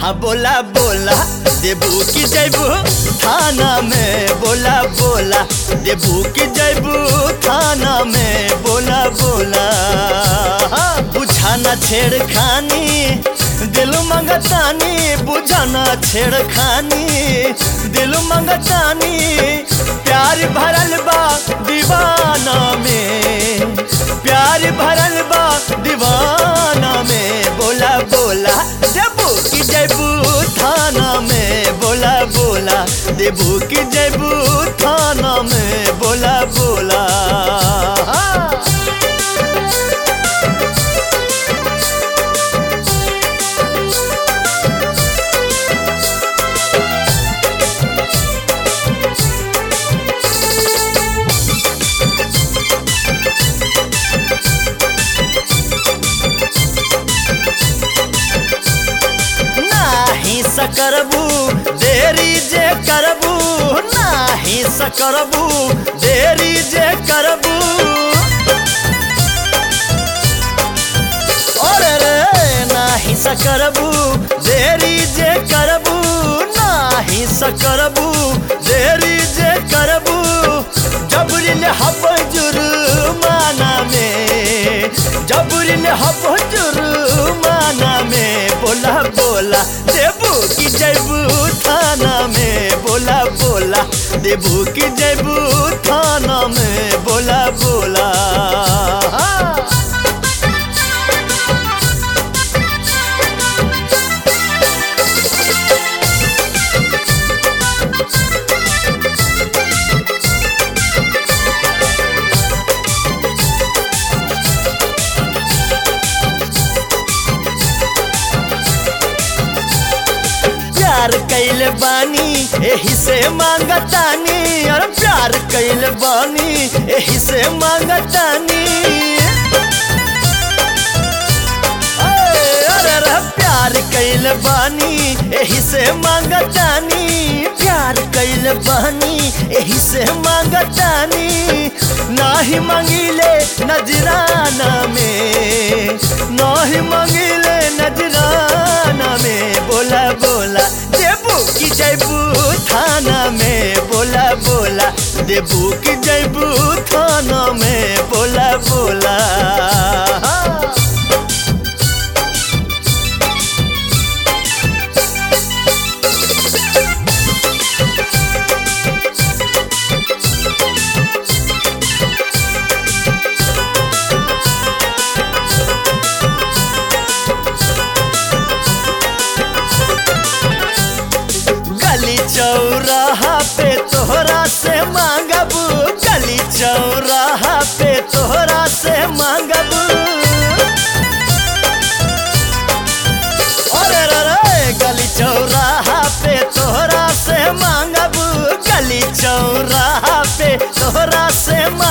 हाँ बोला बोला देबू की जैबू थाना में, बोला बोला देबू की जैबू थाना में, बोला बोला। बुझाना छेड़खानी दिल मंगतानी, बुझाना छेड़खानी दिल मंगतानी, प्यार भरल बा दीवाना में, प्यार भरल बा दीवाना में, बोला बोला देबू की जैबू थाना में, बोला बोला देबू की जैबू थाना में, बोला बोला। सकरबू देरी जे करबू, नाही सकरबू देरी जे करबू, और रे नाही सकरबू देरी जे करबू, नाही सकरबू देरी जे करबू, जबरिल हब जुर्माना में, जबरिल हब जुर्माना में, बोला बोला देबू की जैबू थाना में, बोला बोला देबू की जैबू थाना में, बोला बोला। प्यार कैल बानी एही से मांगतानी, और प्यार कैल बानी एही से मांगतानी, अरे प्यार कैल बानी एही से मांगतानी, प्यार कैल बानी एही से मांगतानी, नाही मांगिले नजराना में, नाही मांगिले नजराना में, बोला बोला देबू की जैबू थाना में, बोला बोला देबू की जैबू थाना में, बोला बोला। चौराहा पे तोहरा से मांगबू, गली चौराहा पे तोहरा से मांगबू, अरे रे गली चौराहा पे तोहरा से मांगबू, गली चौराहा पे तोहरा से